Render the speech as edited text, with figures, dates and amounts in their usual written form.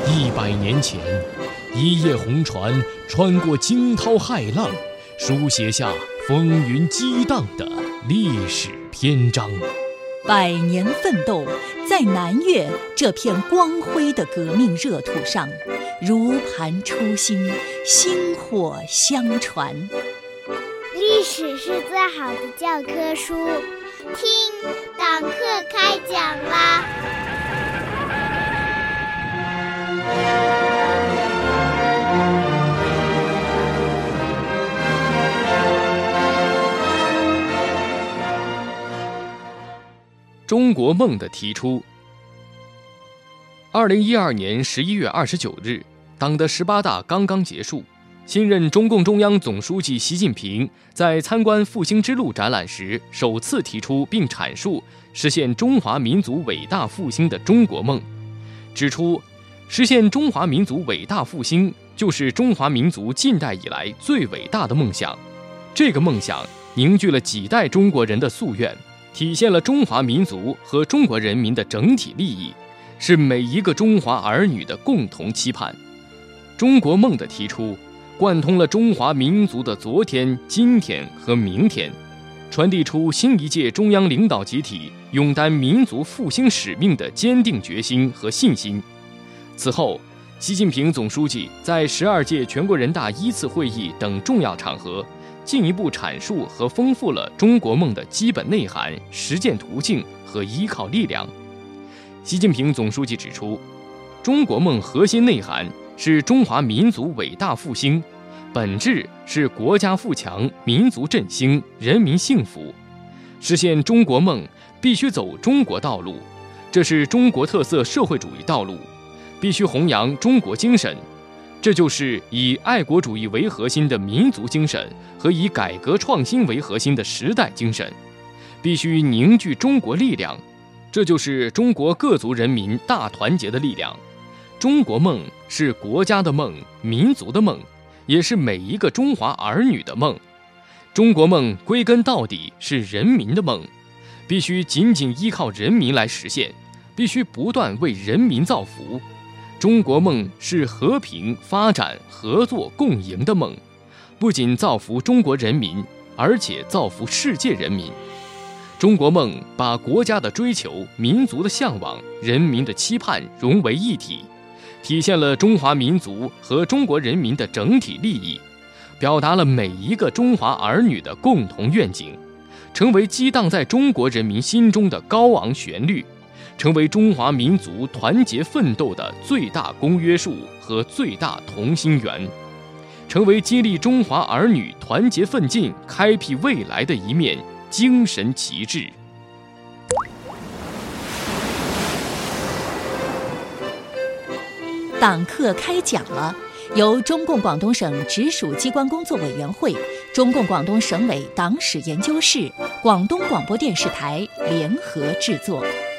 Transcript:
100年前，一叶红船穿过惊涛骇浪，书写下风云激荡的历史篇章。 100年奋斗，在南岳这片光辉的革命热土上，如盘初心，薪火相传。 历史是最好的教科书，听党课开讲啦！ 中国梦的提出。2012年11月29日，党的18大刚刚结束，新任中共中央总书记习近平在参观复兴之路展览时，首次提出并阐述实现中华民族伟大复兴的中国梦，指出实现中华民族伟大复兴就是中华民族近代以来最伟大的梦想。这个梦想凝聚了几代中国人的夙愿，体现了中华民族和中国人民的整体利益，是每一个中华儿女的共同期盼。中国梦的提出，贯通了中华民族的昨天、今天和明天，传递出新一届中央领导集体勇担民族复兴使命的坚定决心和信心。此后，习近平总书记在12届全国人大1次会议等重要场合，进一步阐述和丰富了中国梦的基本内涵、实践途径和依靠力量。习近平总书记指出，中国梦核心内涵是中华民族伟大复兴，本质是国家富强、民族振兴、人民幸福。实现中国梦必须走中国道路，这是中国特色社会主义道路，必须弘扬中国精神，这就是以爱国主义为核心的民族精神和以改革创新为核心的时代精神，必须凝聚中国力量，这就是中国各族人民大团结的力量。中国梦是国家的梦，民族的梦，也是每一个中华儿女的梦。中国梦归根到底是人民的梦，必须紧紧依靠人民来实现，必须不断为人民造福。中国梦是和平、发展、合作、共赢的梦，不仅造福中国人民，而且造福世界人民。中国梦把国家的追求、民族的向往、人民的期盼融为一体，体现了中华民族和中国人民的整体利益，表达了每一个中华儿女的共同愿景，成为激荡在中国人民心中的高昂旋律，成为中华民族团结奋斗的最大公约数和最大同心圆，成为激励中华儿女团结奋进、开辟未来的一面精神旗帜。 党课开讲了，由中共广东省直属机关工作委员会、中共广东省委党史研究室、广东广播电视台联合制作。